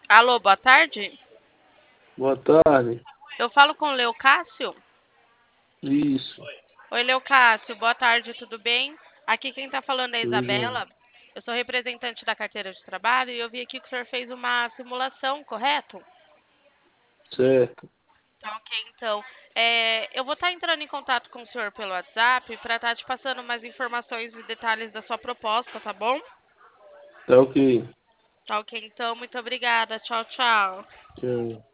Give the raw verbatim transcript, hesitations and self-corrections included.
Alô, boa tarde. Boa tarde. Eu falo com o Leocácio? Isso, Oi, Leocácio, boa tarde, tudo bem? Aqui quem está falando é a tudo jóia. Isabela. Eu sou representante da carteira de trabalho e eu vi aqui que o senhor fez uma simulação, correto? Certo. Tá ok, então. É, eu vou estar entrando em contato com o senhor pelo WhatsApp para estar te passando mais informações e detalhes da sua proposta, tá bom? Tá ok. Tá ok, então. Muito obrigada. Tchau, tchau. Tchau.